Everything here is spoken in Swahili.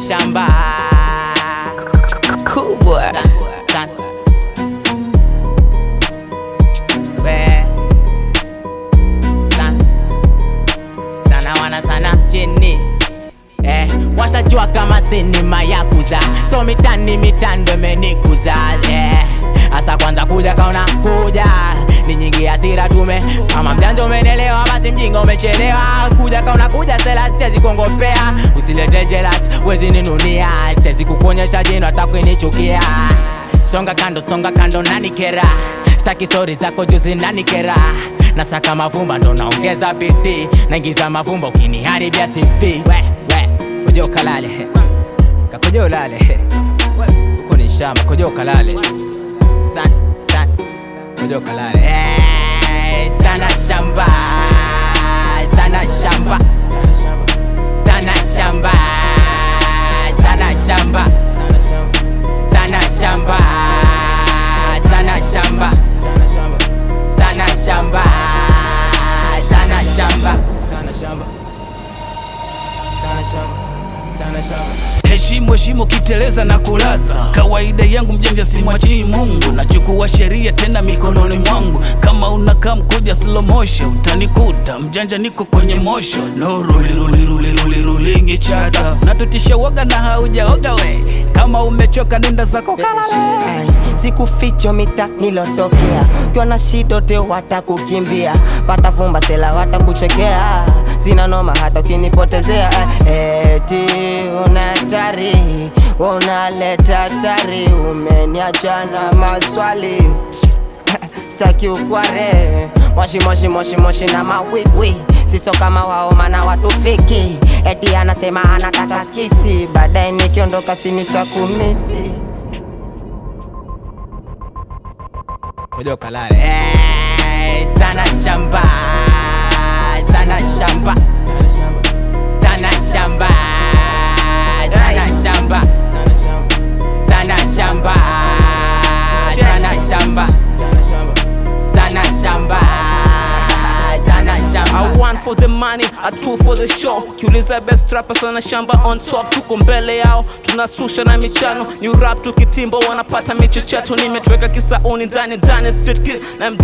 shamba. Cool boy. Sana wana sana chini. Washajua kama sinema ya kuza, so mitando imenikuza. Asa kwanza kuja kauna kuja, ni nyingi hasira tume. Kama mjanja umenelewa, basi mjinga umechelewa. Kuja kauna kuja, sela siwezi kuongopea. Usilete jealous, wezi ninunia. Siwezi kukuonyesha jino hata kunichukia. Songa kando nanikera. Staki story zako juzi nanikera. Nasaka mavumba ndo naongeza bidii. Naingiza mavumba ukiniharibia CV. Kujo kalale, kakujo lale. Uko ni shamba, kujo kalale. San, kujo kalale. Sana shamba. Sana shamba. Sana shamba. Sana shamba. Sana shamba. Sana shamba. Sana shamba. Sana shamba. Sana shamba. Sana shamba. Heshimu kiteleza na kulaza. Kawaida yangu mjanja simwachi Mungu. Nachukua sheria tena mikononi mwangu. Kama unakaa mkuja slow motion, utanikuta mjanja niko kwenye motion. No ruling chata. Natutisha waga na haujaoga we. Kama umechoka nenda zako kalale. Sikuficho mita nilotokea. Ukiwa na shida te watakukimbia. Watavumba sela watakuchekea. Sina noma hata ukinipotezea. Eti unatari, unaleta tari. Umeniacha na maswali. Saki ukware. Moshi na mawiwi. Siso kama wao mana watu fiki. Eti anasema anataka kisi. Baadaye nikiondoka sinitakumisi. Kujo kalale. Sana shamba. Sana shamba. Sana shamba. Sana shamba. Sana shamba. Sana shamba. Sana shamba. Sana shamba. I one for the money, a two for the show. Kiuliza best rapper sana shamba on top. Tuko mbele yao, tunasusha na michano. New rap tukitimbo wanapata michecheto. Nimetweka kisauni ndani street kid na